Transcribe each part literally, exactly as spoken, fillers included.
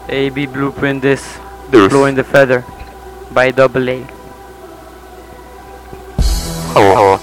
A B Blueprint this. This. Blowing the Feather by Double A. Hello.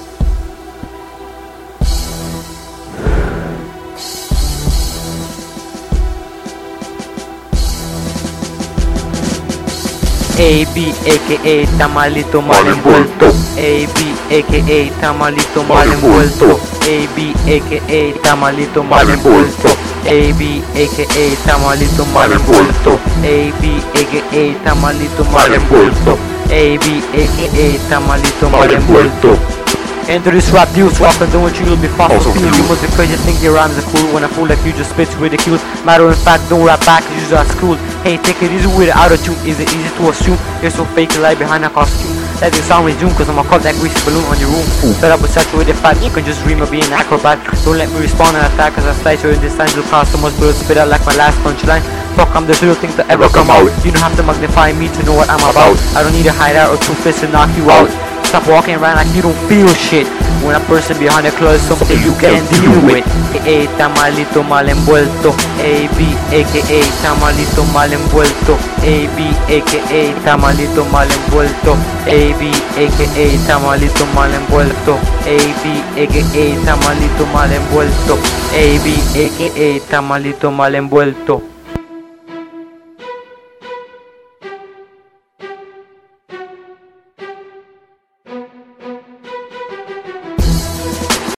A B aka Tamalito mal envuelto. A B aka Tamalito mal envuelto. A B aka Tamalito mal envuelto. A B aka Tamalito mal envuelto. A B aka Tamalito mal envuelto. A B aka Tamalito mal envuelto. Enter this rap deal, swap and don't you, you'll be fast Also feel. You must be crazy, think your rhymes are cool. When I fool like you just spit ridicule. Matter of fact, don't rap back, you just ask cool. Hey, take it easy with it, out of tune. Is it easy to assume you're so fake, you lie behind a costume? Let the sound resume, cause I'ma cut that greasy balloon on your room. Fed up with saturated fat, you can just dream of being an acrobat. Don't let me respond and attack, cause I slice you in this time. You'll cause so much blood, spit out like my last punchline. Fuck, I'm the real thing to ever come out. You don't have to magnify me to know what I'm about. I don't need a hideout or two fists to knock you out. Stop walking around like you don't feel shit. When a person behind the clothes something you can't deal with. A A Tamalito mal envuelto. A B aka Tamalito mal envuelto. A B aka Tamalito mal envuelto. A B aka Tamalito mal envuelto. A B aka Tamalito mal envuelto. A B aka Tamalito mal envuelto.